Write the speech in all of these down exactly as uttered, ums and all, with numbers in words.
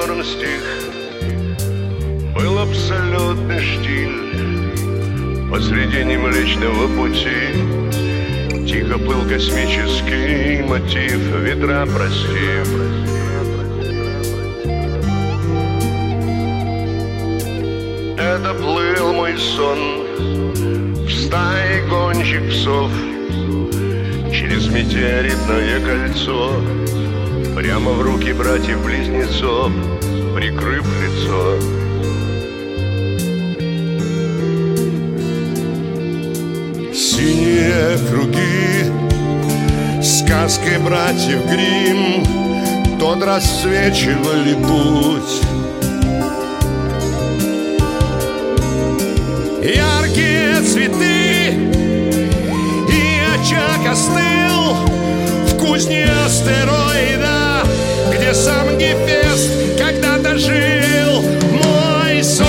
норм стих. Был абсолютный штиль посредине Млечного Пути. Тихо плыл космический мотив, ветра прости. Это плыл мой сон в стае гончих псов через метеоритное кольцо, прямо в руки братьев-близнецов, прикрыв лицо. Синие круги сказкой братьев Гримм тот расцвечивали путь. Яркие цветы, и очаг остыл в кузне астероида, где сам Гефест когда-то жил. Мой сон.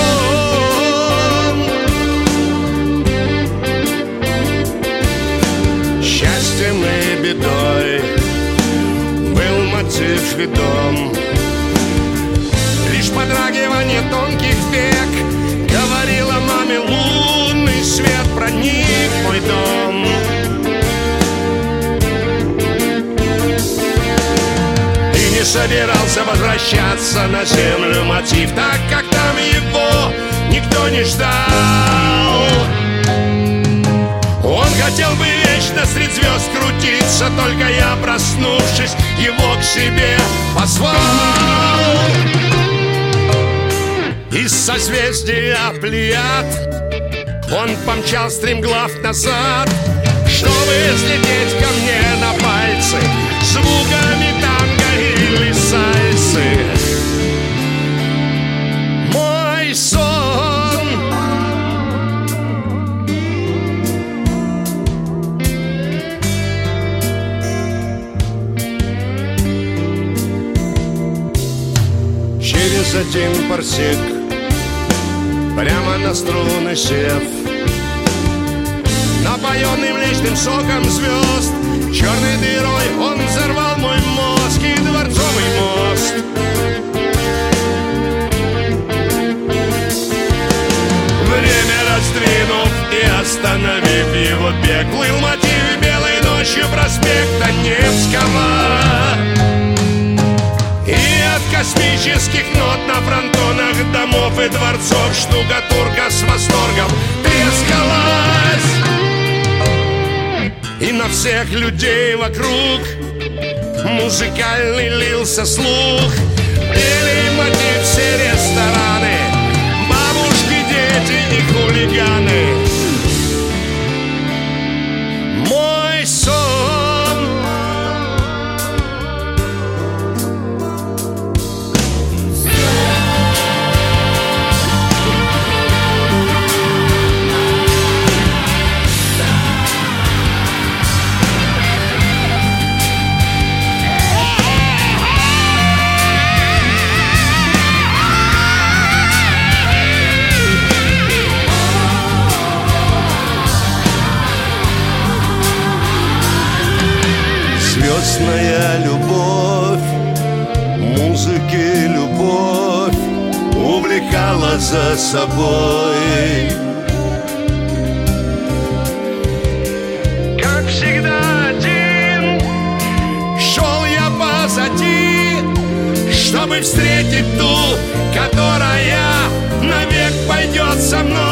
Счастьем и бедой был мотив ведом. Лишь подрагивание тонких век говорила маме: лунный свет проник в мой дом. И не собирался возвращаться на землю мотив, так как там его никто не ждал. Он хотел бы вечно средь звезд крутиться, только я, проснувшись, его к себе позвал. Из созвездия Плеяд он помчал стремглав назад, чтобы взлететь ко мне на пальцы звуками танго или сальсы. Мой сон. Через один парсек, прямо на струны сев, напоенный млечным соком звезд, черной дырой он взорвал мой мозг и дворцовый мост. Время раздвинув и остановив его бег, плыл мотив белой ночью проспекта Невского. И от космических нот на фронтонах домов и дворцов штукатурка с восторгом трескалась. И на всех людей вокруг музыкальный лился слух. Пели мотив все рестораны, бабушки, дети и хулиганы. Мой сон. Звездная любовь, музыки любовь увлекала за собой. Как всегда один шел я позади, чтобы встретить ту, которая навек пойдет со мной.